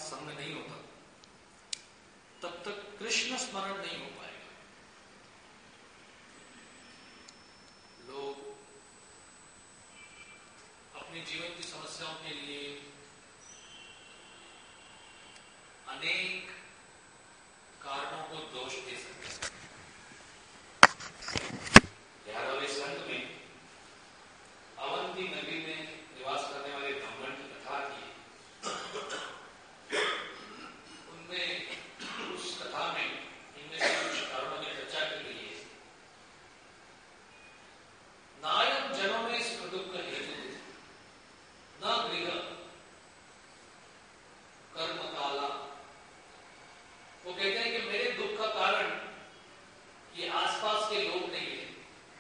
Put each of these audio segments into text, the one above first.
संग नहीं होता तब तक कृष्ण स्मरण नहीं हो पाएगा। लोग अपने जीवन की समस्याओं के लिए अनेक कारणों को दोष दे सकते हैं। 11वें स्कंद में अवंती नगरी में निवास करने वाले ब्राह्मण की कथा की। उनमें उस कथा में इनमें से कुछ कारणों की चर्चा की गई है। नायम जनों में सुख दुख हेतु न गृह कर्म काला। वो कहते हैं कि मेरे दुख का कारण ये आसपास के लोग नहीं है,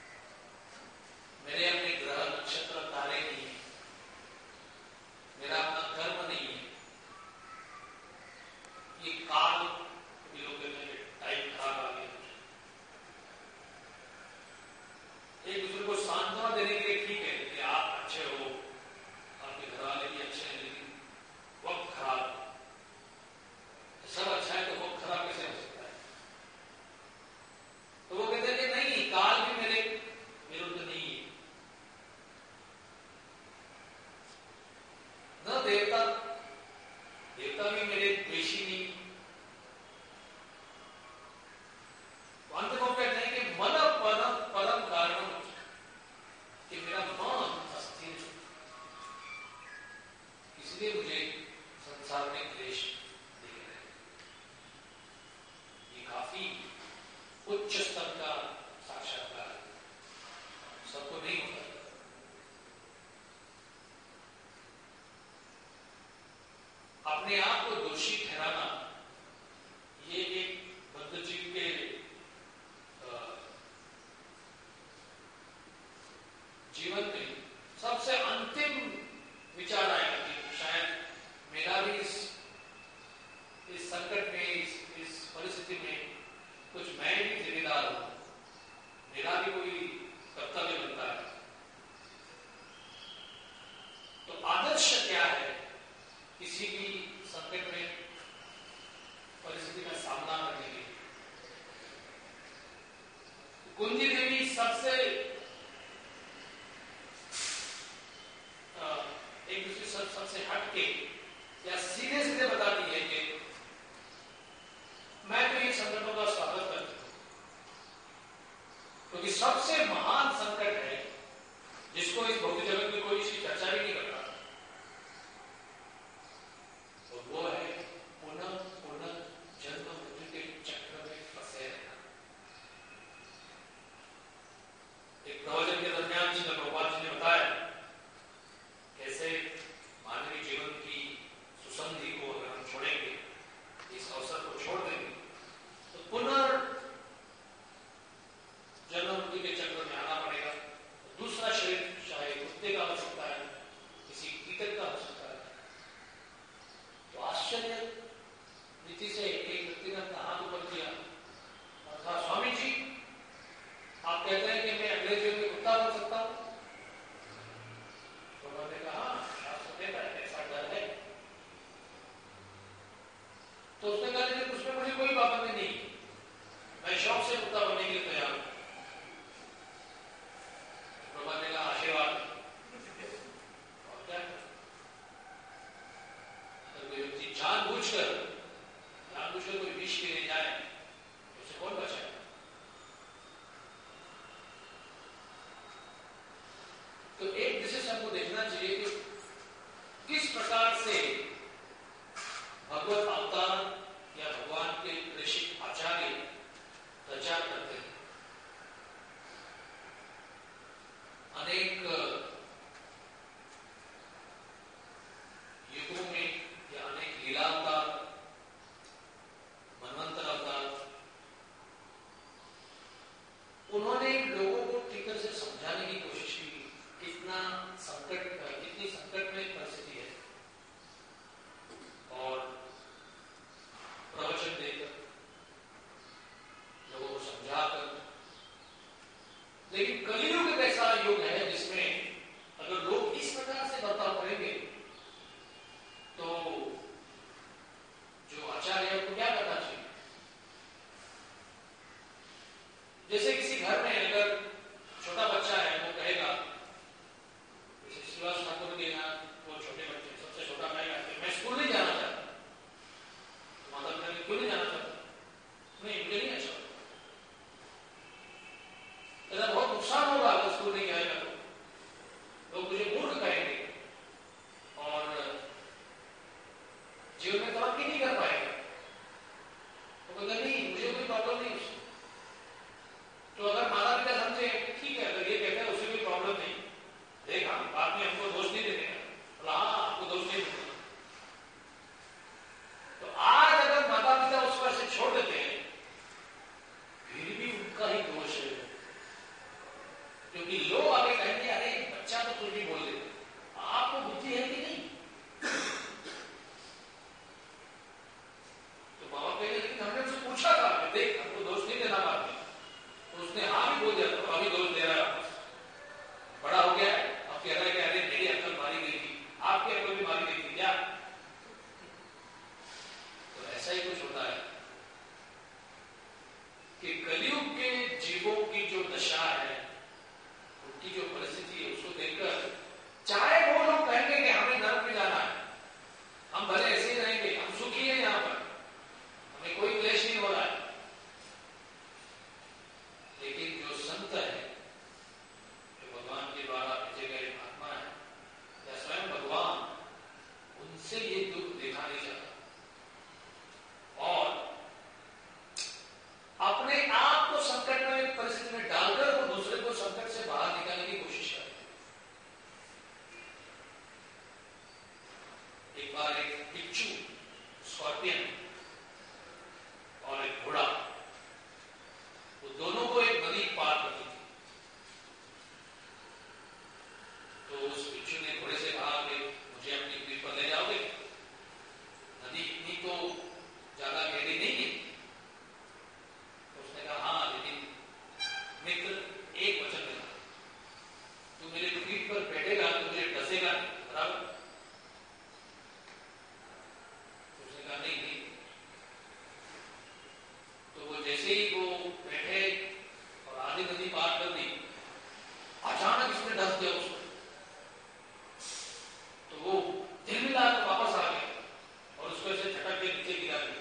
मेरे अपने ग्रह नक्षत्र तारे नहीं है, मेरा अपना कर्म नहीं है, ये काल भी लोग कहते हैं टाइम खराब आ गया। एक दूसरे को सांत्वना देने के लिए ठीक है कि आप अच्छे हो, आपके घर वाले भी अच्छे हैं, लेकिन वक्त खराब है। सब अच्छा है तो वक्त खराब कैसे हो सकता है? तो वो कहते हैं कि नहीं, काल भी मेरे विरुद्ध नहीं है। न देवता भी मेरे द्वेषी नहीं। अंत में कहते हैं कि मन परम कारण कि मेरा मन अस्थिर है, इसलिए मुझे संसार में क्लेश दिख रहे हैं। ये काफी उच्च स्तर का साक्षात्कार है, सबको नहीं होता। अपने आप को दोषी ठहराना ये एक बुद्धजीव के जीवन में सबसे अंतिम विचार आएगा कि शायद मेरा भी इस संकट में, इस परिस्थिति में कुछ मैं भी जिम्मेदार हूं, मेरा भी कोई कर्तव्य बनता है। तो आदर्श क्या है किसी भी संकट में, परिस्थिति का सामना करने के लिए? कुंती देवी सबसे एक दूसरे सबसे हटके या सीधे सीधे बताती है कि मैं तो ये संकटों का स्वागत करती हूं, क्योंकि सबसे महान संकट है जिसको इस भौतिक जगत में कोई इसकी चर्चा भी नहीं करता, और वो है पुनः पुनः जन्म मृत्यु के चक्र में फंसे रहना। एक प्रवचन के दरमियान श्रील प्रभुपाद जी ने बताया कैसे मानवीय जीवन की सुसंधि को अगर हम छोड़ेंगे, इस अवसर को छोड़ देंगे, तो पुनर्जन्म मृत्यु के चक्र में आना पड़ेगा। तो दूसरा शरीर चाहे कुत्ते का हो सकता है, किसी कीटक का हो सकता है। तो आश्चर्य रीति से एक व्यक्ति ने अपना हाथ ऊपर किया और कहा, स्वामी जी आप कहते हैं कि मैं अगले जीवन में कुत्ता बन सकता हूं? तो उन्होंने कहा शास्त्र कहता है ऐसा डर है। तो उसने कहा लेकिन उसमें मुझे कोई पाबंदी नहीं, मैं शौक से कुत्ता बनने के लिए तैयार हूं। प्रभा ने कहा आशीर्वाद। और क्या, अगर कोई व्यक्ति जानबूझकर कोई विष पीने जाए तो उसे कौन बचाएगा? तेरा बहुत नुकसान होगा अगर स्कूल नहीं आएगा तो लोग मुझे मूर्ख कहेंगे और जीवन में तरक्की नहीं कर पाएगा। तो कहता नहीं, मुझे कोई प्रॉब्लम नहीं उससे। तो अगर माता पिता समझे ठीक है, अगर ये कहते हैं उसे कोई प्रॉब्लम नहीं, देख हम बाद में हमको दोष नहीं देने का, हाँ आपको दोष नहीं देना। तो आज अगर माता पिता उस पर से छोड़ देते हैं फिर भी उनका ही दोष है, क्योंकि लोग आगे कहेंगे अरे बच्चा तो कुछ भी बोल देते, आपको बुद्धि है कि नहीं? तो माँ बाप कहेंगे लेकिन हमने उससे पूछा था, देख हमको दोष नहीं देना बाद में, तो उसने हाँ भी बोल दिया, तो अभी दोष दे रहा है वापस। बड़ा हो गया है, अब कह रहा है कि अरे मेरी अक्ल मारी गई थी, आपकी अक्ल भी मारी गई थी क्या? तो ऐसा ही कुछ होता है कि कलयुग के जीवों की जो दशा है, उनकी जो परिस्थिति है, उसको देखकर चाहे वो लोग कहेंगे कि हमें नरक में जाना है, हम भले ऐसे ही रहेंगे, हम सुखी हैं यहां पर, हमें कोई क्लेश नहीं हो रहा है, लेकिन जो संत है, जो भगवान के द्वारा भेजे गए आत्मा है या स्वयं भगवान, उनसे ये दुख देखा नहीं जाता और अपने आप को संकट में परिस्थिति में डालकर वो दूसरे को संकट से बाहर निकालने की कोशिश करते हैं। एक बार एक बिच्छू, स्कॉर्पियन और एक घोड़ा, वो दोनों को एक नदी पार करनी थी। तो उस बिच्छू ने घोड़े से कहा कि मुझे अपनी पीठ पर ले जाओगे? नदी इतनी तो ज्यादा गहरी नहीं है। तो उसने कहा हाँ, लेकिन मित्र एक वचन देना, तू मेरे पीठ पर बैठेगा तो मुझे डसेगा नहीं, बराबर? तो उसने कहा नहीं नहीं। तो वो जैसे ही वो बैठे और आधी नदी पार कर दी, अचानक इसने डस दिया उसको, तो वो तिलमिला कर वापस आ गया और उसको ऐसे झटक के नीचे गिरा दिया।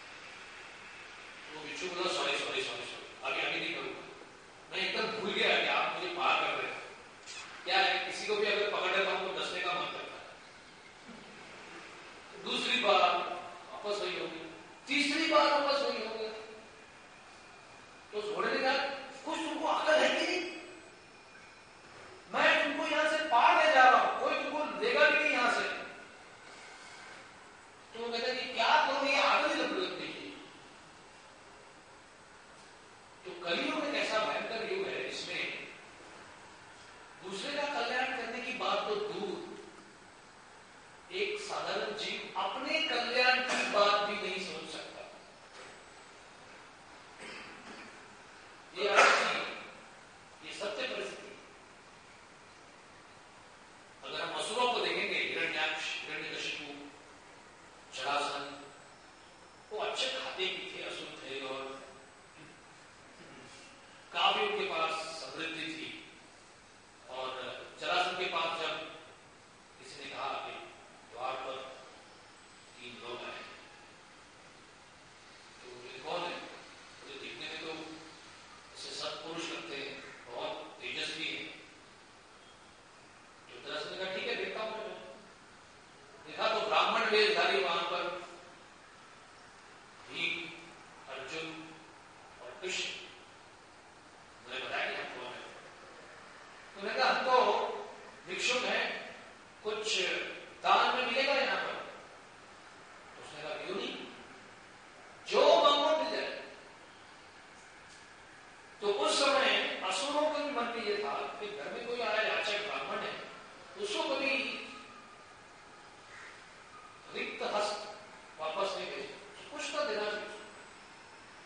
वो बिच्छू बोला सॉरी सॉरी सॉरी सॉरी, आगे नहीं करूंगा, मैं एकदम भूल गया कि आप मुझे पार कर रहे हैं। क्या है, किसी को भी अगर पकड़ लेता हूं तो डसने का मन करता है। दूसरी बार वापस वही हो गई, तीसरी बार वापस वही हो गया। तो उस घोड़े ने कहा कुछ तुमको अकल है कि नहीं? मैं तुमको यहां से पार ले जा रहा हूं, कोई तुमको लेगा भी नहीं यहां से। तो वो कहता है कि क्या करो, ये आगे ही लग देखिए। तो कलयुग एक ऐसा भयंकर युग है, इसमें दूसरे का कल्याण करने की बात तो दूर, एक साधारण जीव अपने कल्याण की बात भी नहीं सोच सकता। ये सत्य परिस्थिति। अगर हम असुरों को देखेंगे, हिरण्याक्ष, हिरण्यकशिपु, जरासंध, वो अच्छे खाते भी थे, असुर थे और काफी उनके पास समृद्धि थी। और जरासंध के पास जब किसी ने कहा कि द्वार पर 3 लोग आए, तो वो कौन है? तो दिखने में तो ऐसे सत्पुरुष लगते हैं, बहुत तेजस्वी है। तो जरासंध ने कहा ठीक है, देखता हूं मैं। देखा तो ब्राह्मण वेशधारी वहां पर भीम, अर्जुन और कृष्ण। मैंने बताया कि हम कौन है? उन्होंने कहा हम तो भिक्षुक हैं, कुछ दान में मिलेगा यहां पर? तो उसने कहा क्यों नहीं, जो मांगो मिल जाए। तो उस समय असुरों के भी मन में यह था कि घर में कोई आया याचक ब्राह्मण है, उसको कभी रिक्त हस्त वापस नहीं भेजे, कुछ तो देना चाहिए।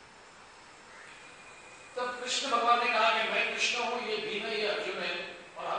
तब कृष्ण भगवान ने कहा कि मैं कृष्ण हूं, ये भीम है, ये अर्जुन है, और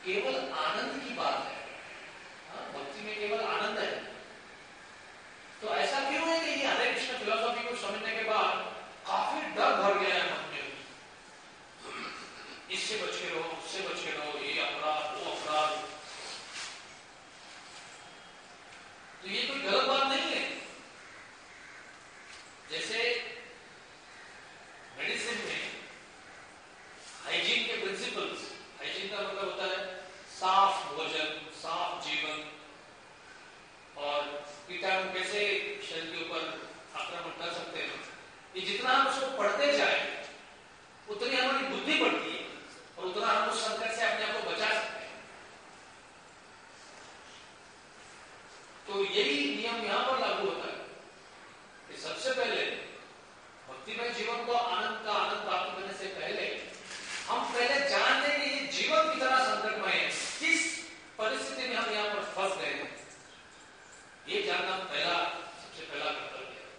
केवल आनंद की बात है। भक्ति में केवल आनंद है। तो ऐसा क्यों है कि ये हरे कृष्ण फिलॉसफी को समझने के बाद काफी डर भर गया है मन में, इससे बच के रहो, उससे बच के रहो, ये अपराध वो अपराध। तो ये कोई गलत बात नहीं है। जैसे मेडिसिन में हाइजीन के प्रिंसिपल्स, हाइजीन का मतलब होता है साफ भोजन, साफ जीवन, और कीटाणु कैसे शरीर के ऊपर आक्रमण कर सकते हैं, ये जितना हम उसको पढ़ते जाए उतनी हमारी बुद्धि बढ़ती है और उतना हम उस संकट से अपने आप को बचा सकते हैं। तो यही नियम यहां पर लागू होता है कि सबसे पहले भक्तिमय जीवन को आनंद का आनंद प्राप्त करने से पहले हम पहले जान लें कि ये जीवन कितना संकटमय है, किस परिस्थिति में हम यहां पर फंस गए हैं, ये जानना सबसे पहला कर्तव्य है।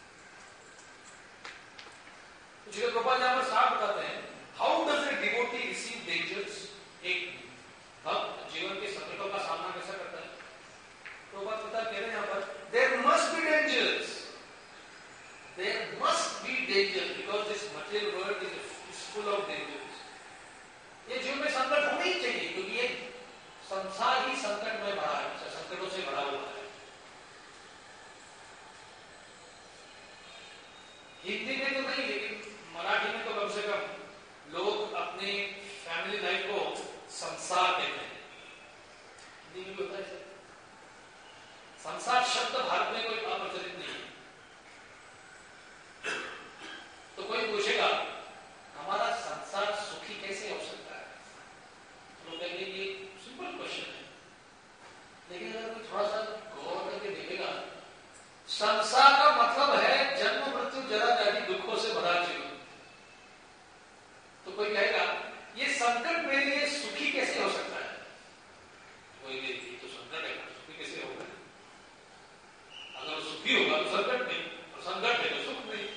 श्रील प्रभुपाद यहां पर साफ बताते हैं, how does a devotee receive dangers. एक भक्त जीवन के संकटों का सामना कैसा करता है। प्रभुपाद पिता कह रहे हैं यहां पर, there must be dangers, there must be dangers, because this material world is full of dangers. ये जीवन में संकट होने ही चाहिए, क्योंकि ये संसार ही संकट में भरा है, संकटों से भरा हुआ है। हिंदी में तो नहीं, लेकिन मराठी में तो कम से कम लोग अपने फैमिली लाइफ को संसार कहते हैं। हिंदी में भी होता है। संसार शब्द भारत में कोई अप्रचलित नहीं है। तो कोई पूछेगा हमारा संसार सुखी कैसे हो सकता है, तो लोग कहेंगे ये सिंपल क्वेश्चन है। लेकिन अगर कोई थोड़ा सा गौर करके देखेगा, संसार का मतलब है जन्म मृत्यु जरा व्याधि दुखों से भरा जीवन। तो कोई कहेगा ये संकट मेरे लिए सुखी कैसे हो सकता है, कोई ये तो संकट है, सुखी कैसे होगा। अगर सुखी होगा तो संकट नहीं, और संकट है तो सुख नहीं।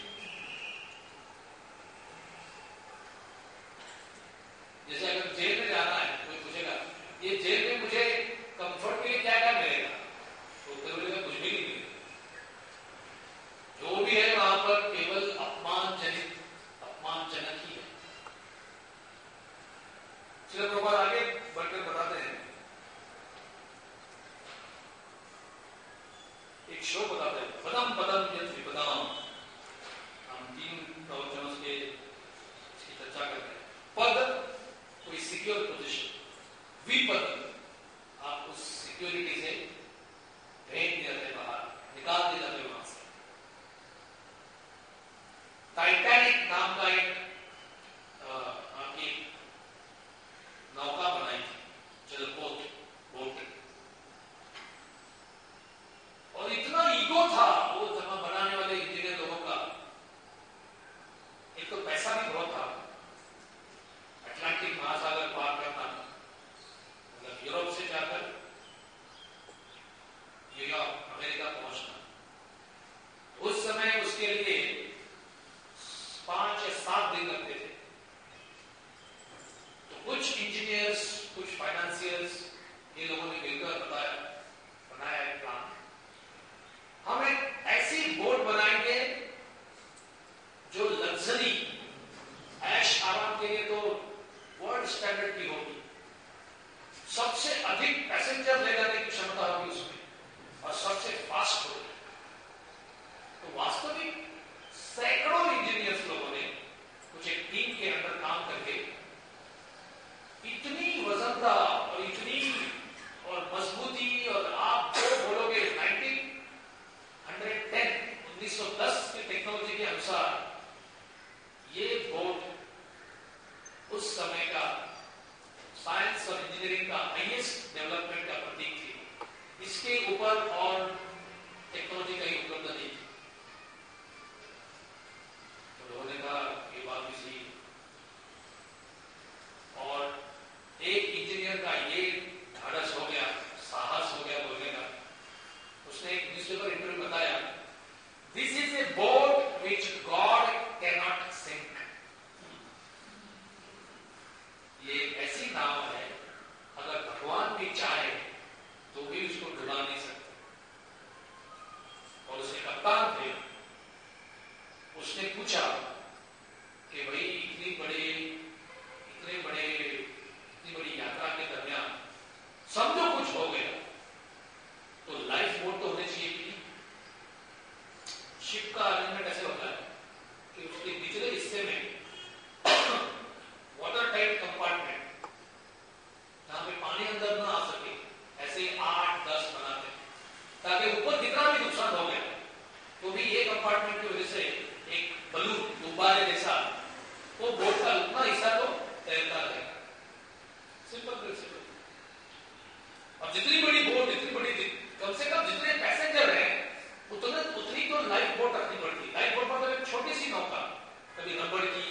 जैसे अगर जेल में जाना है, कोई पूछेगा ये जेल में मुझे कंफर्ट के लिए क्या क्या मिलेगा, तो उत्तर मिलेगा कुछ भी नहीं मिलेगा। जो भी है वहां पर केवल अपमानजनक ही है। श्रील प्रभुपाद आगे बढ़कर बताते हैं, एक श्लोक बताते हैं, पदम पदम यत् विपदाम। हम 3 प्रवचनों के इसकी चर्चा करते हैं। पद कोई सिक्योर पोजीशन, विपद आप उस सिक्योरिटी से फेंक दिए जाते, बाहर निकाल दिए जाते वहां से। टाइटैनिक नाम का एक नौका बनाई थी, जलपोत बोट, और इतना ईगो था वो जमा बनाने वाले इंजीनियर लोगों का। एक तो पैसा भी बहुत था, अटलांटिक महासागर पार करना, मतलब यूरोप से जाकर न्यूयॉर्क अमेरिका पहुंचना। उस समय उसके लिए 5 या 7 दिन लगते थे। तो कुछ इंजीनियर्स, कुछ फाइनेंशियर्स, ये लोगों ने मिलकर बनाया एक प्लान, हम एक ऐसी बोट बनाएंगे जो लग्जरी ऐश आराम के लिए तो वर्ल्ड स्टैंडर्ड की होगी, सबसे अधिक पैसेंजर ले जाने की क्षमता होगी उसमें, और सबसे फास्ट होगी। तो वास्तविक सैकड़ों इंजीनियर्स लोगों ने कुछ एक टीम के अंदर काम करके इतनी वजनता और इतनी और मजबूती, और आप जो बोलोगे 1910 की टेक्नोलॉजी के अनुसार ये बोट उस समय का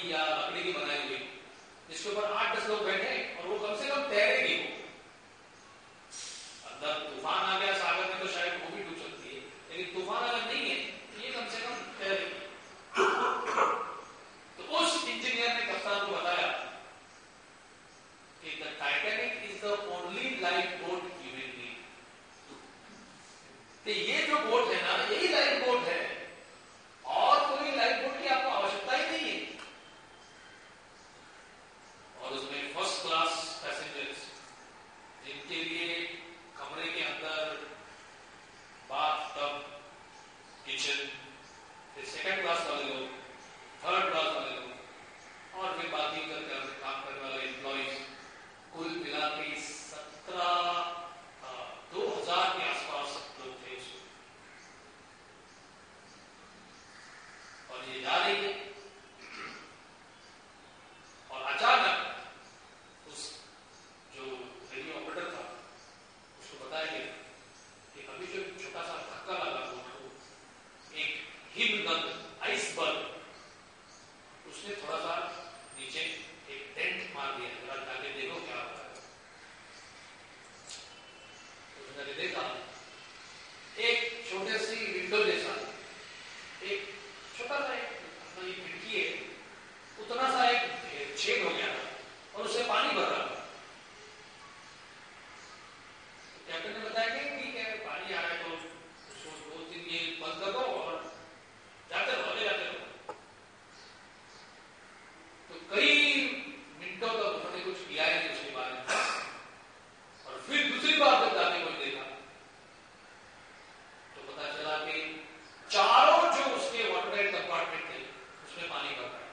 की या लकड़ी की बनाई हुई, जिसके ऊपर 8-10 लोग बैठे और वो कम से कम तैरेगी। वो अंदर तूफान आ गया सागर में तो शायद वो भी डूब सकती है, लेकिन तूफान अगर नहीं है ये कम से कम तैरेगी। तो उस इंजीनियर ने कप्तान को बताया कि the Titanic is the only life boat you will need. ये जो बोट है ना, यही लाइफ बोट है, और कोई लाइफ बोट की आपको आवश्यकता ही नहीं है। और उसमें फर्स्ट क्लास पैसेंजर्स, जिनके लिए कमरे के अंदर बाथ टब, किचन, फिर सेकंड क्लास वाले लोग, थर्ड क्लास वाले लोग, और फिर बाकी काम करने वाले एम्प्लॉइज, कुल मिला के 2000 के आसपास लोग थे उसमें। और ये जा रही है और अचानक उस जो रेडियो ऑपरेटर था उसको बताया गया कि अभी जो छोटा सा धक्का लगा उसको, एक हिमनद आइसबर्ग, उसने थोड़ा सा नीचे एक टेंट मार दिया, जरा जाके देखो क्या होता है। उसने देखा एक छोटे सी विंडो जैसा, एक छोटा सा एक खिड़की है, उतना सा एक छेद हो गया था और उससे पानी भर रहा था। कैप्टन ने बताया कि ठीक है, पानी आ रहा है तो उसको 2-3 ये बंद कर दो और जाते रहो, जाते रहो। तो कई मिनटों तक उन्होंने कुछ किया ही नहीं उसके बारे में। और फिर दूसरी बार जब जाके कोई देखा तो पता चला कि चारों जो उसके वाटरटाइट कंपार्टमेंट थे उसमें पानी भर रहा है।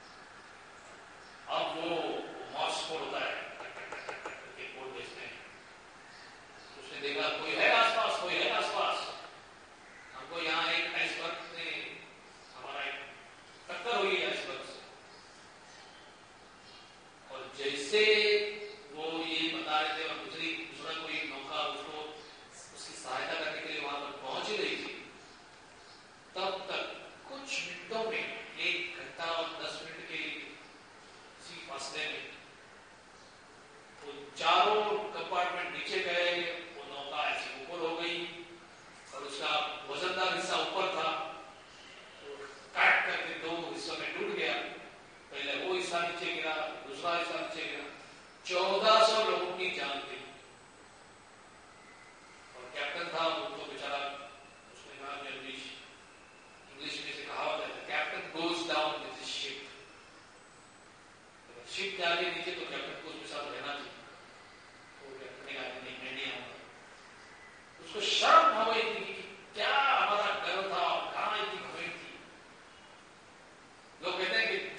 अब वो मॉर्स कोड होता है, कोड भेजते हैं। उसने देखा कोई है आसपास, कोई है आसपास। हमको यहाँ एक आइसबर्ग ने हमारा एक टक्कर हुई आइसबर्ग से, और जैसे वो ये बता रहे थे और दूसरा कोई नौका उसको उसकी सहायता करने के लिए वहां पर पहुंच ही रही थी, तब तक कुछ मिनटों में, 1 घंटा और 10 मिनट के इसी फासले में, वो चारों कंपार्टमेंट नीचे गए, वो नौका ऐसी ऊपर हो गई और उसका वजनदार हिस्सा ऊपर था, तो काट करके 2 हिस्सों में टूट गया। पहले वो हिस्सा नीचे गिरा, दूसरा हिस्सा नीचे गिरा, 1400 लोगों की जान गई। और कैप्टन था वो तो बेचारा, उसने कहा इंग्लिश में से कहावत है, captain goes down with his ship. Ship जा रही है नीचे तो कैप्टन को उसके साथ रहना चाहिए। तो कैप्टन ने कहा नहीं, मैं नहीं आऊंगा। उसको शर्म हो गई थी कि क्या हमारा गर्व था और कहां इतनी घमंड थी। लोग कहते हैं कि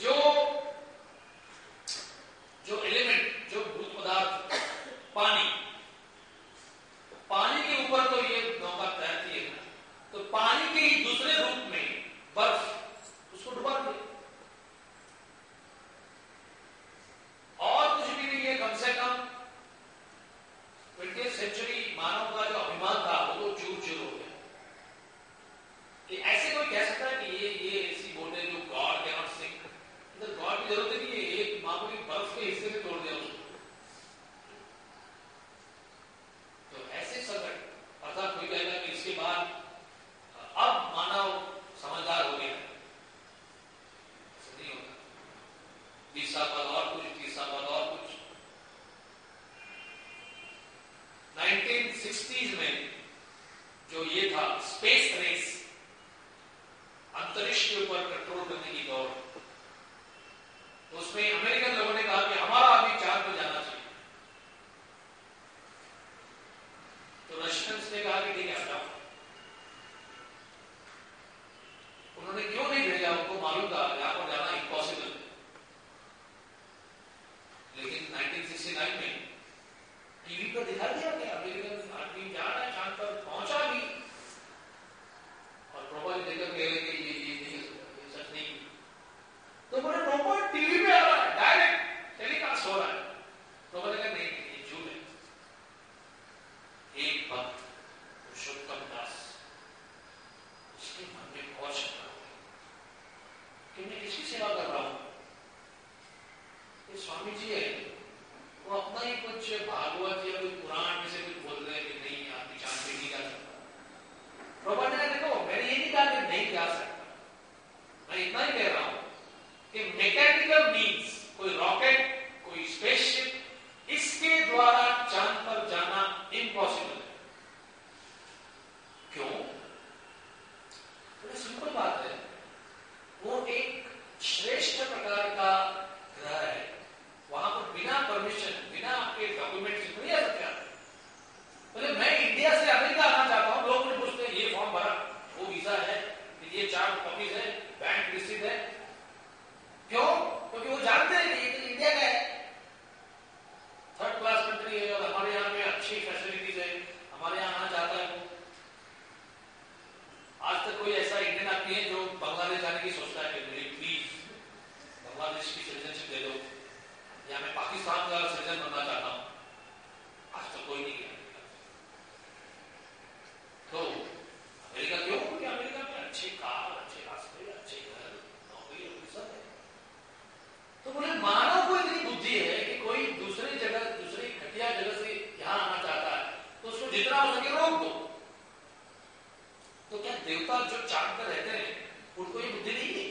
जो एलिमेंट, जो भूत पदार्थ, पानी के ऊपर तो ये नौका तैरती है, तो पानी के ही दूसरे रूप में बर्फ उसको डुबा दिया। और कुछ भी नहीं है, कम से कम 20th सेंचुरी मानव का जो अभिमान था वो तो चूर चूर हो गया। ऐसे कोई कह सकता है कि ये ऐसी बोट है जो God can not sink. God की जरूरत नहीं है, एक मामूली बर्फ के हिस्से में तोड़ दिया उसको। तो ऐसे संकट, अर्थात कोई कहेगा कि इसके बाद अब मानव समझदार हो गया, ऐसा नहीं होता। 20 साल बाद और कुछ, 30 साल बाद और कुछ। 1960s में जो ये था स्पेस रेस, अंतरिक्ष के ऊपर कंट्रोल करने की दौड़, तो उसमें अमेरिकन लोगों ने कहा कि हमारा अभी चांद पर जाना चाहिए। तो रशियंस ने कहा कि ठीक है, आप जाओ। उन्होंने क्यों नहीं भेजा, उनको मालूम था यहां पर जाना इम्पॉसिबल। लेकिन 1969 में टीवी पर दिखा दिया कि अमेरिकन आदमी जा स्वामी जी है वो अपना ही कुछ भागवत या कोई पुराण में से कुछ बोल रहे हैं कि नहीं आदमी चांद पे नहीं जा सकता। प्रभु ने देखो मैंने ये नहीं कहा कि नहीं जा सकता, मैं इतना ही कह रहा हूं कि मैकेनिकल मीन्स कोई रॉकेट कोई स्पेसशिप इसके द्वारा चांद पर जाना इम्पॉसिबल है। क्यों? बड़ी सिंपल बात है, वो एक श्रेष्ठ प्रकार का ग्रह है, वहां पर बिना परमिशन बिना आपके डॉक्यूमेंट से नहीं आ सकते आप। बोले मैं इंडिया से अमेरिका आना चाहता हूं, लोग मुझे पूछते हैं ये फॉर्म भरा, वो वीजा है, ये 4 कॉपीज है, बैंक रिसीट है। क्यों? क्योंकि वो जानते हैं कि ये इंडिया का है, 3rd क्लास कंट्री है और हमारे यहाँ पे अच्छी फैसिलिटीज है, हमारे यहाँ आना चाहता है वो। आज तक कोई ऐसा इंडियन आदमी है जो बांग्लादेश जाने की सोचता है कि मेरी प्लीज बांग्लादेश की सिटीजनशिप दे दो, या मैं पाकिस्तान का सिटीजन बनना चाहता हूं? आज तक कोई नहीं किया। तो अमेरिका क्यों? क्योंकि अमेरिका में अच्छे कार, अच्छे रास्ते, अच्छे घर, नौकरी सब है। तो बोले मानव को इतनी बुद्धि है कि कोई दूसरी जगह, दूसरी घटिया जगह से यहां आना चाहता है तो उसको जितना हो सके रोक दो। तो क्या देवता जो चांद पर रहते हैं उनको ये बुद्धि नहीं है?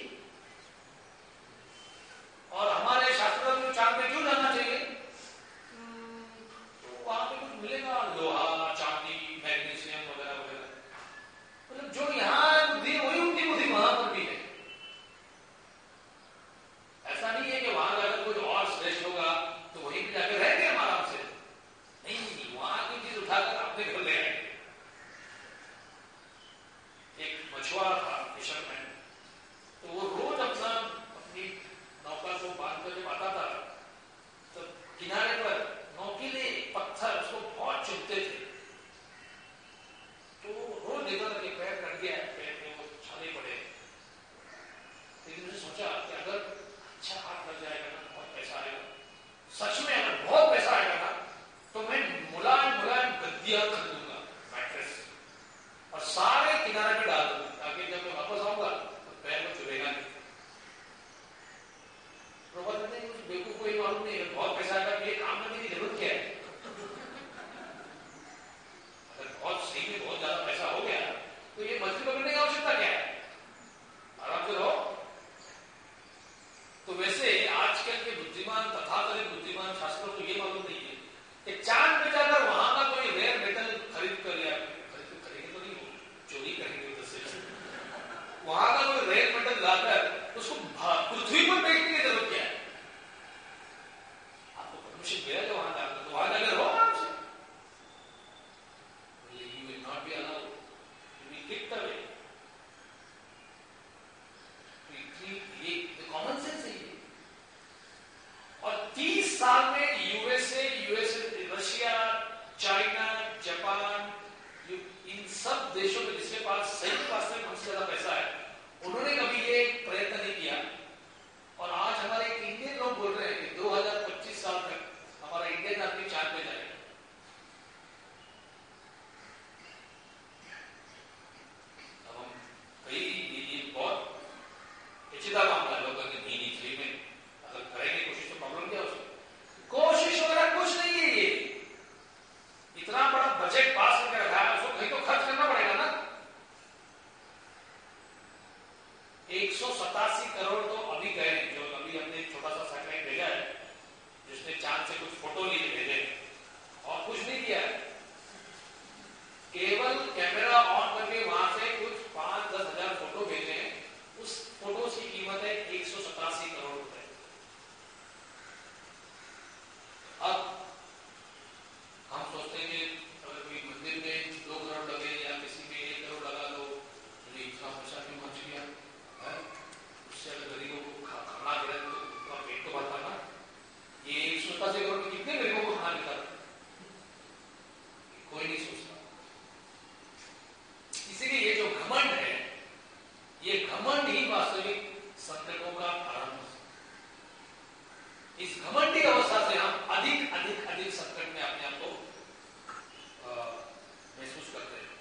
और हमारे शास्त्रों में चांद पे क्यों जाना चाहिए? तो वहां पे कुछ मिलेगा, लोहा, चांदी, मैग्नीशियम वगैरह वगैरह। मतलब जो यहां बुद्धि वही उनकी बुद्धि वहां पर भी है। ऐसा नहीं है कि वहां जाकर कुछ और श्रेष्ठ होगा तो वहीं पे जाकर रहेंगे हम आराम से। नहीं, वहां की चीज उठाकर अपने घर ले आएंगे। एक मछुआरा था, फिशरमैन, तो वो रोज अपनी नौका को बांध कर जब आता था तो किनारे पर नौकीले पत्थर उसको बहुत चुभते थे। तो रोज देखा था कि पैर कट गया, पैर में वो छाले पड़े। लेकिन उसने सोचा कि अगर अच्छा हाथ लग जाएगा ना, बहुत पैसा आएगा। सच में अगर बहुत पैसा आएगा ना तो मैं मुलायम मुलायम गद्दियां खरीदूंगा, मैट्रेस, और सारे किनारे पे डाल दूंगा ताकि जब मैं वापस आऊंगा तो पैर में चुभेगा नहीं। प्रबंधन ने उस बेवकूफ को ये मालूम नहीं, बहुत पैसा आएगा तो ये काम करने की जरूरत क्या है? अगर बहुत सही में बहुत ज्यादा पैसा हो गया तो ये मछली पकड़ने की आवश्यकता क्या है? आराम से रहो। तो वैसे आजकल के बुद्धिमान, तथाकथित बुद्धिमान शास्त्रों को ये मालूम नहीं है कि चांद पे जाकर वहां का कोई रेयर मेटल खरीद कर, या खरीदेंगे तो नहीं, वो चोरी करेंगे उधर से। वहां का कोई रेयर मेटल लाकर उसको पृथ्वी पर बेचने की जरूरत क्या है? आपको परमिशन मिला जो वहां जाकर, तो वहां जाकर रहो आराम से। You will not be allowed to be kicked away. ये कॉमन सेंस है ये। और 30 साल में यूएसए, रशिया, चाइना, जापान, इन सब देशों में जिसके पास संयुक्त राष्ट्र में हमसे ज्यादा पैसा है, उन्होंने कभी ये प्रयत्न नहीं किया। और आज हमारे इंडियन लोग बोल रहे हैं कि 2025 साल तक हमारा इंडियन आदमी चांद पे जाएगा। अब हम कई ये बहुत पेचीदा मामला है, लोगों के नहीं निचले में अगर करेंगे कोशिश तो प्रॉब्लम क्या हो सकती? कोशिश वगैरह कुछ नहीं है। ये इतना बड़ा बजट पास करके रखा है, उसको कहीं तो खर्च करना पड़ेगा ना। 187 करोड़ तो अभी गए, जो अभी हमने छोटा सा सैटेलाइट भेजा है जिसने चांद से कुछ फोटो लिए भेजे, और कुछ नहीं किया है। केवल कैमरा ऑन करके वहां से कुछ 5-10 हजार फोटो भेजे हैं। उस फोटोज की कीमत है 187 करोड़ रुपए। अब हम सोचते हैं कि अगर कोई मंदिर में 2 करोड़ लगे या किसी में 1 करोड़ लगा दो, तो इतना पैसा क्यों खर्च किया? उससे अगर गरीबों को खाना दे रहे तो उनका पेट तो भरता ना। ये 187 करोड़ में कितने गरीबों को खाना देता? कोई नहीं सोचता। इसीलिए ये जो घमंड है, ये घमंड ही वास्तविक संकटों का आरंभ है। इस घमंडी अवस्था से हम अधिक अधिक अधिक संकट में अपने आप को महसूस करते हैं।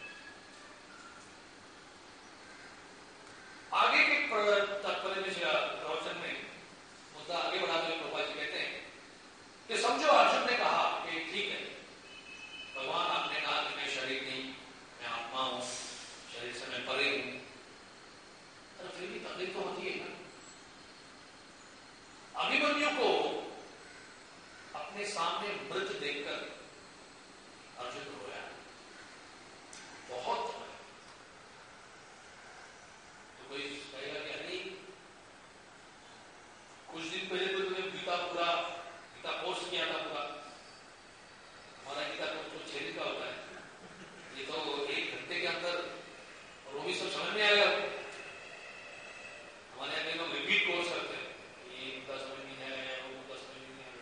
आगे के तात्पर्य में प्रवचन में मुद्दा आगे बढ़ाते हुए प्रभुपाद जी कहते हैं अभिमन्यु को अपने सामने मृत देखकर अर्जुन रोया, बहुत रोया। तो कोई कहेगा कि अरे कुछ दिन पहले तो तुमने गीता कोर्स किया था पूरा, हमारा गीता कोर्स तो 6 दिन का होता है, ये तो 1 घंटे के अंदर, और वो भी सब समझ में आएगा। हमारे यहाँ लोग रिपीट कोर्स करते हैं, ये मुद्दा समझ नहीं आया, वो मुद्दा समझ नहीं आया।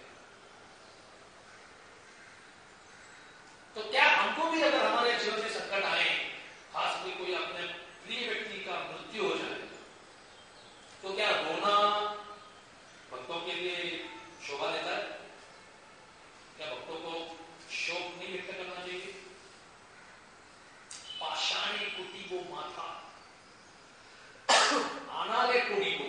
तो क्या हमको भी अगर हमारे जीवन में संकट आए, खास कोई अपने प्रिय व्यक्ति का मृत्यु हो जाए, तो क्या रोना भक्तों के लिए शोभा देता है? क्या भक्तों को शोक नहीं व्यक्त करना चाहिए? पाषाणी कुटी को माथा आनाले कुटी को,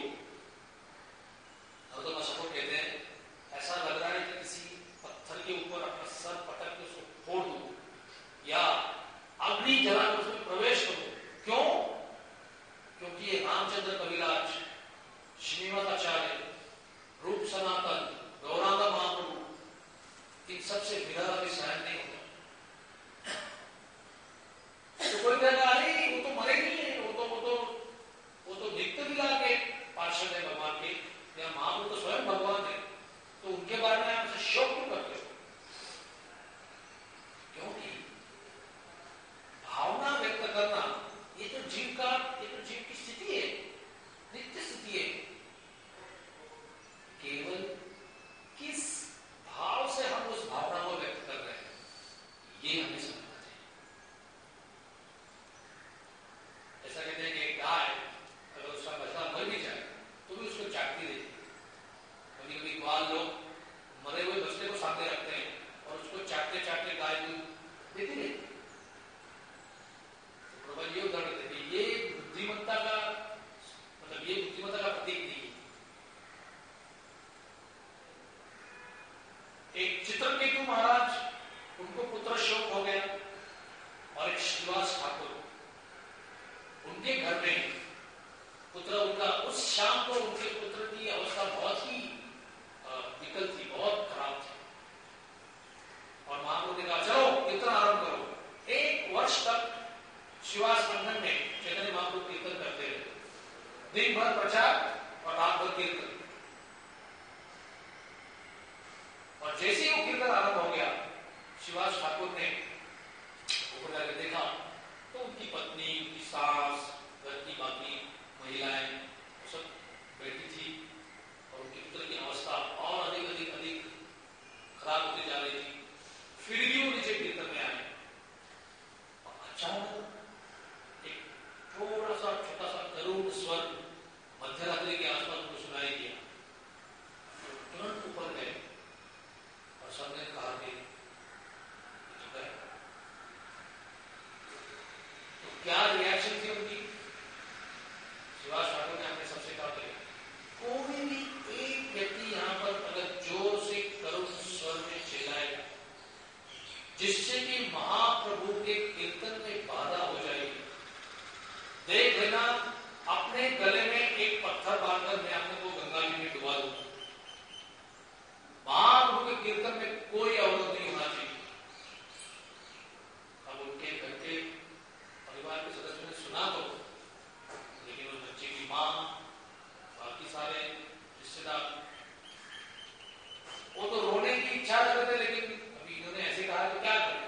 तो सपोर्ट कहते हैं, ऐसा लग रहा है कि किसी पत्थर के ऊपर अपना सर पटक के उसको फोड़ दो या अग्नि जलाकर उसमें प्रवेश करो। क्यों? क्योंकि ये रामचंद्र कविराज, श्रीमदाचार्य, रूप सनातन, गौरांग महाप्रभु, इन सबसे विरह भी सहन नहीं होता। तो कोई कहेगा अरे वो तो मरे नहीं है, वो तो नित्य लीला के पार्षद है भगवान के, या महाप्रभु तो स्वयं भगवान है, तो उनके बारे में आप शोक क्यों करते हो? क्योंकि भावना व्यक्त करना ये तो जीव की स्थिति है, नित्य स्थिति है। केवल किस भाव से हम उस भावना को व्यक्त कर रहे हैं, ये हमें समझना चाहिए। ऐसा कहते हैं कि एक गाय अगर उसका बच्चा मर भी जाए तो भी उसको चाटती रहती है। कभी कभी ग्वाल लोग मरे हुए बच्चे को सामने रखते हैं और उसको चाटते चाटते गाय दूध देती रहती है। प्रभु ये उदाहरण देते हैं, ये बुद्धिमत्ता का प्रतीक नहीं है। एक चित्रकेतु महाराज, उनको पुत्र शोक हो गया, और एक श्रीवास ठाकुर, उनके घर में पुत्र, उनका उस शाम को उनके पुत्र की अवस्था बहुत ही विकल थी, बहुत खराब थी। और महाप्रभु ने कहा चलो कीर्तन आरंभ करो। 1 वर्ष तक शिवास मंडन में चैतन्य महाप्रभु कीर्तन करते रहे, दिन भर प्रचार और रात भर कीर्तन। और जैसे ही वो कीर्तन आरंभ हो गया, शिवास ठाकुर ने ऊपर जाकर देखा तो उनकी पत्नी, उनकी सास, घर की बाकी महिलाएं सब बैठी थी, और उनके पुत्र की अवस्था और अधिक खराब होती जा रही थी। फिर भी वो नीचे कीर्तन में आए, और अचानक एक थोड़ा सा छोटा सा करुण स्वर मध्यरात्रि के आसपास उनको सुनाई दिया। तो तुरंत ऊपर गए और सबने कहा कि तो क्या रिएक्शन थी उनकी? शिवास ठाकुर ने अपने सबसे कहा कि कोई भी एक व्यक्ति यहां पर अगर जोर से करुण स्वर में चिल्लाएगा जिससे कि महाप्रभु के कीर्तन में बाधा हो जाएगी, देख लेना अपने गले में एक पत्थर बांधकर मैं अपने को गंगा जी में डुबा दूंगा। महाप्रभु के कीर्तन में कोई अवरोध नहीं होना चाहिए। अब उनके घर के परिवार के सदस्यों ने सुना तो, लेकिन उस बच्चे की मां, बाकी सारे रिश्तेदार, वो तो रोने की इच्छा करते, लेकिन अभी इन्होंने ऐसे कहा तो क्या करें,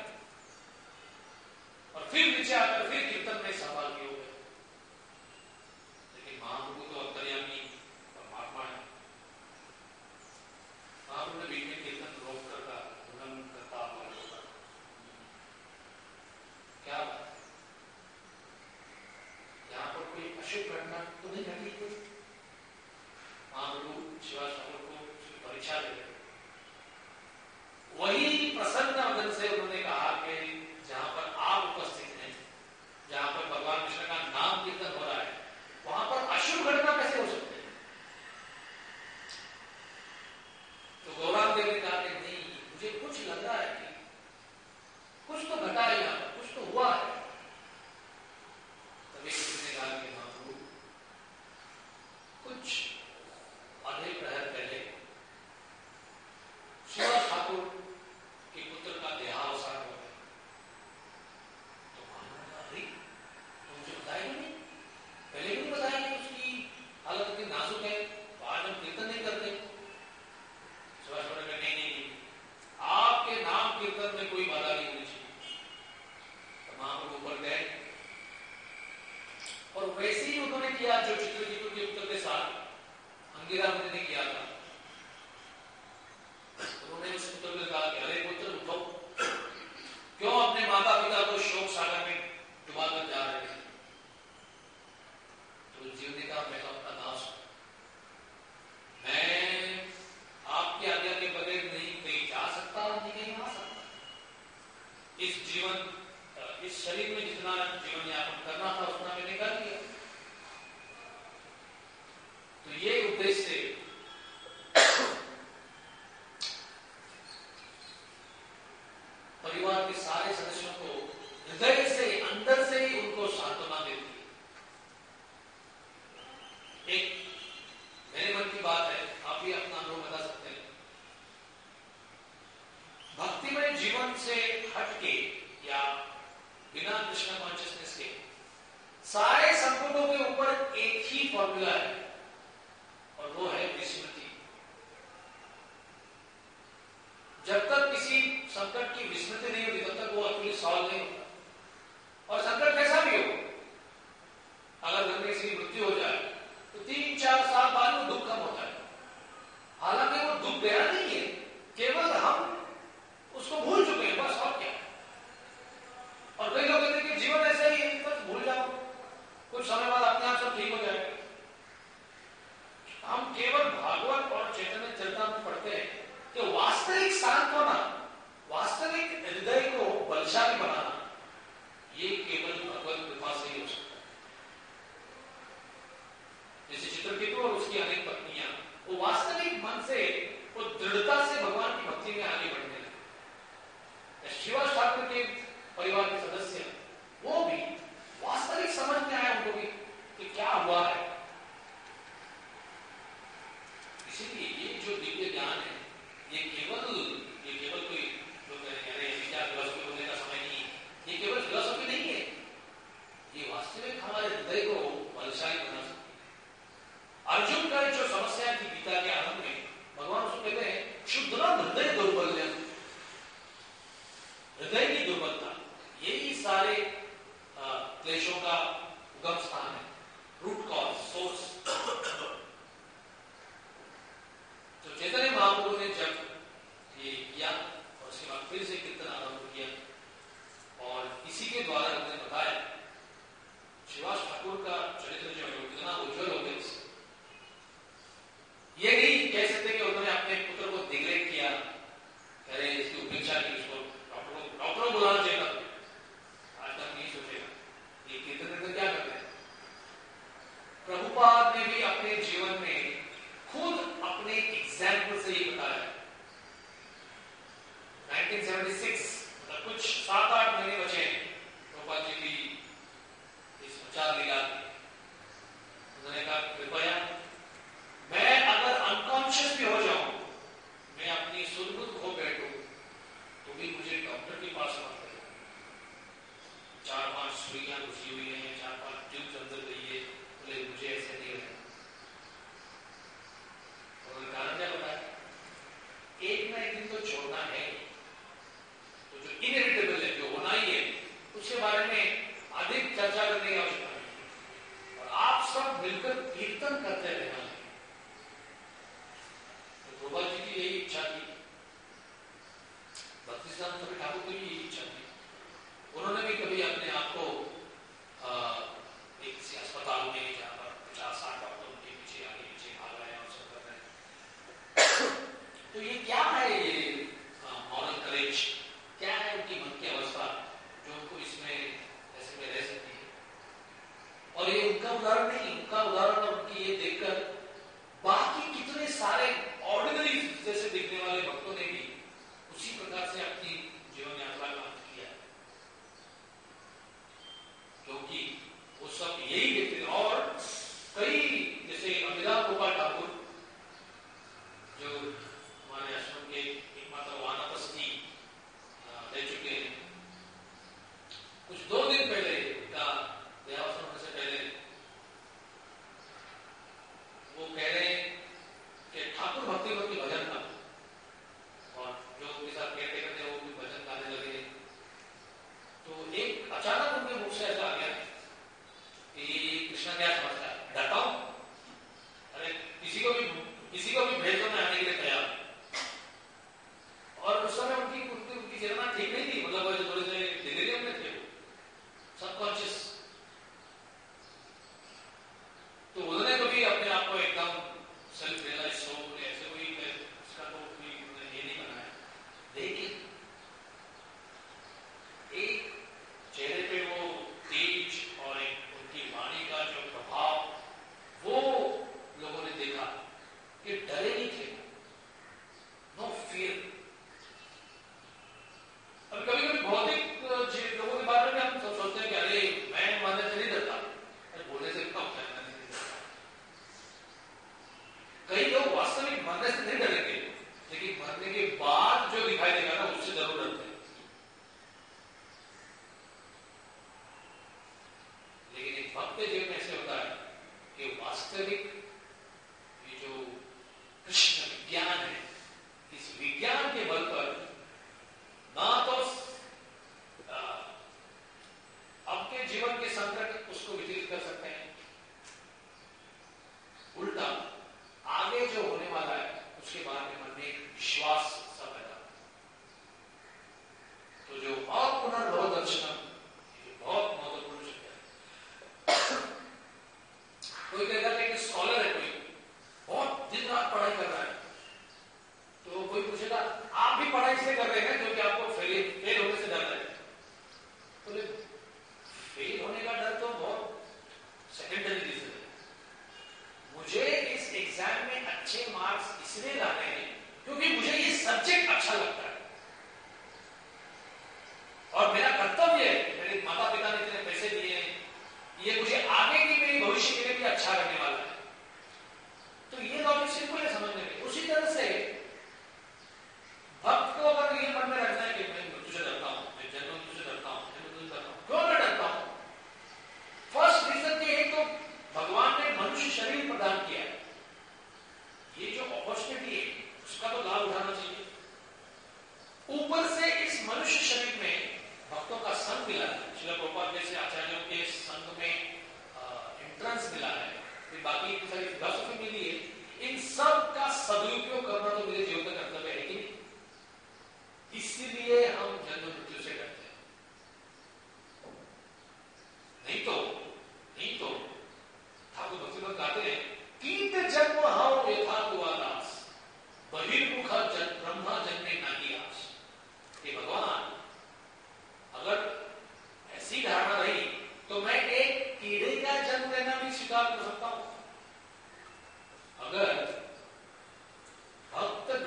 और फिर नीचे आकर फिर कीर्तन में सहभागी हो गए। लेकिन महाप्रभु तो अंतर्यामी परमात्मा है। महाप्रभु ने बीच में कीर्तन रोक कर उल्लंघन करता होगा, क्या बात है? यहां पर कोई अशुभ घटना तो नहीं घटी? कोई महाप्रभु शिवास ठाकुर को परीक्षा दे रहे, वही प्रसन्न वदन से उन्होंने कहा कि जहां पर आप उपस्थित हैं, जहां पर भगवान कृष्ण का नाम कीर्तन हो रहा है, वहां पर अशुभ घटना कैसे हो सकती है? तो गौरांग देव ने कहा कि नहीं, मुझे कुछ लग रहा है कि कुछ तो घटा है, यहां पर कुछ तो हुआ है। तभी किसी ने कहा कि महाप्रभु कुछ आधे प्रहर पहले से हटके या बिना कृष्ण कॉन्शियसनेस के सारे संकटों के ऊपर एक ही फॉर्मूला है और वो है विस्मृति। जब तक किसी संकट की विस्मृति नहीं होती तब तक वो एक्चुअली सॉल्व नहीं होता। और संकट कैसा भी हो, अगर घर में किसी की मृत्यु हो जाए तो 3-4 साल बाद वो दुख कम होता है। हालांकि वो दुख गया नहीं है, केवल हम उसको भूल चुके हैं, बस और क्या। और कई लोग कहते हैं कि जीवन ऐसा ही है, बस भूल जाओ, कुछ समय बाद अपने आप सब ठीक हो जाएगा। हम केवल भागवत और चैतन्य चरितामृत पढ़ते हैं कि वास्तविक सांत्वना, वास्तविक हृदय को बलशाली बनाना, ये केवल भगवत कृपा से ही हो सकता है। जैसे चित्रकेतु और उसकी अनेक पत्नियां, वो वास्तविक मन से, वो दृढ़ता से भगवान की भक्ति में आगे बढ़ने लगे। शिवाज ठाकुर के परिवार के सदस्य, वो भी वास्तविक समझ में आया उनको भी कि क्या हुआ है। इसीलिए ये जो दिव्य ज्ञान है, ये केवल कोई लोग कहेंगे अरे क्या फिलॉसफी बोलने का समय नहीं, ये केवल फिलॉसफी नहीं है, ये वास्तविक हमारे हृदय को बलशाली बना सकती है। अर्जुन का जो समस्या थी गीता के आरंभ में, भगवान उसको कहते हैं शुद्ध हृदय दुर्बल्य, हृदय की दुर्बलता, यही सारे क्लेशों का उगम स्थान है, रूट कॉज, सोर्स। तो चैतन्य महाप्रभु ने जब ये किया और उसके बाद फिर से कीर्तन आरंभ किया और इसी के द्वारा उन्होंने बताया शिवाज ठाकुर का चरित्र जो है इतना उज्जवल हो गया। ये नहीं कह सकते कि उन्होंने अपने पुत्र को निग्लेक्ट किया, कह रहे इसकी उपेक्षा की, उसको डॉक्टरों बुलाना चाहिए था, आज तक नहीं सोचेगा। ये कीर्तन क्या करते हैं, प्रभुपाद ने भी अपने जीवन में खुद अपने एग्जाम्पल से ये बताया। 1976 मतलब कुछ 7-8 महीने बचे हैं प्रभुपाद जी की इस प्रचार लीला की। उन्होंने कहा कृपया मैं अगर अनकॉन्शियस भी हो जाऊं, मैं अपनी सुध-बुध खो बैठूं, तो भी मुझे डॉक्टर के पास मत करो। 4-5 सुइयां घुसी हुई हैं, 4-5 ट्यूब्स अंदर गई है, बोले मुझे ऐसे नहीं रहना। उन्होंने कारण क्या बताया, एक ना एक दिन तो छोड़ना है, तो जो इनएविटेबल है, जो होना ही है, उसके बारे में अधिक चर्चा करने की आवश्यकता नहीं। और आप सब मिलकर कीर्तन करते रहना। तो प्रभुपाद जी की यही इच्छा थी, भक्तिसिद्धांत स्वामी ठाकुर की भी यही इच्छा थी। उन्होंने भी कभी अपने आप को एक किसी अस्पताल में जहां पर 50-60 डॉक्टर उनके पीछे आगे पीछे भाग रहे हैं और सब कर रहे हैं। तो ये क्या है, ये मॉरल करेज क्या है, उनकी मन की अवस्था जो उनको इसमें ऐसे में रह सकती है। और ये उनका उदाहरण नहीं, उनका उदाहरण और उनकी ये देखकर बाकी कितने सारे ऑर्डिनरी जैसे दिखने वाले भक्तों ने भी उसी प्रकार से अपनी जीवन यात्रा का अंत किया, क्योंकि वो सब यही देखते हैं। और कई जैसे अमिताभ गोपाल ठाकुर जो हमारे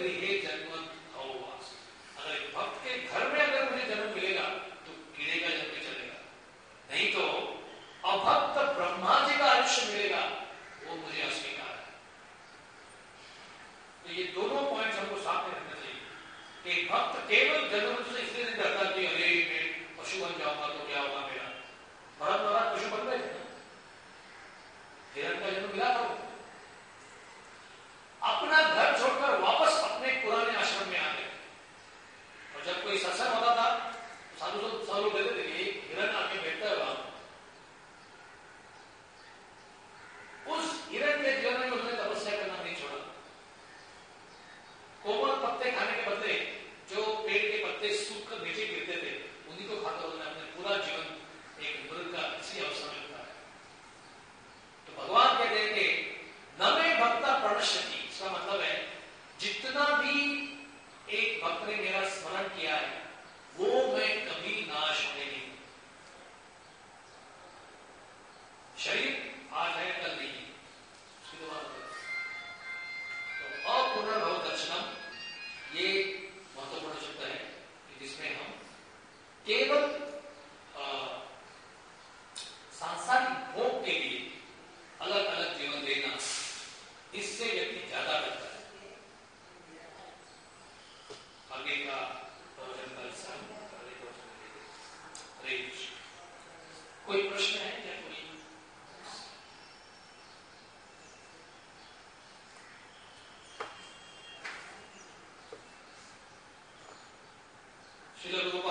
गृहे जन्म भववास। अगर एक भक्त के घर में अगर मुझे जन्म मिलेगा तो कीड़े का जन्म चलेगा, नहीं तो अभक्त ब्रह्मा जी का आयुष्य मिलेगा, वो मुझे अस्वीकार है। तो ये दोनों पॉइंट्स हमको सामने रखना चाहिए। एक भक्त केवल जन्म से इसलिए नहीं डरता कि अरे मैं पशु बन जाऊंगा तो क्या होगा मेरा। भरत महाराज पशु बन गए थे ना, हिरण का जन्म मिला था, अपना घर छोड़कर वापस अपने पुराने आश्रम में आ गए। और जब कोई सत्संग होता था तो साधु कहते थे कि हिरण आके बैठता है वहां, उस हिरण के जीवन में उसने तपस्या करना नहीं छोड़ा। कोमल पत्ते खाने के बदले जो पेड़ के पत्ते सूख कर नीचे गिरते थे उन्हीं को खाकर उन्होंने अपने पूरा जीवन एक मृग का इसी अवस्था में बिताया। तो भगवान कहते हैं कि न मे भक्ता प्रणश्यति, इसका मतलब है जितना भी एक भक्त ने मेरा स्मरण किया है वो मैं कभी नाश होने नहीं। शरीर आज है कल नहीं, तो अपुनर्भव दर्शनम ये महत्वपूर्ण शब्द है जिसमें हम केवल सांसारिक भोग के लिए अलग अलग जीवन देना, इससे व्यक्ति ज्यादा करता है। आगे का प्रवचन का हिस्सा कोई प्रश्न है क्या? कोई श्रील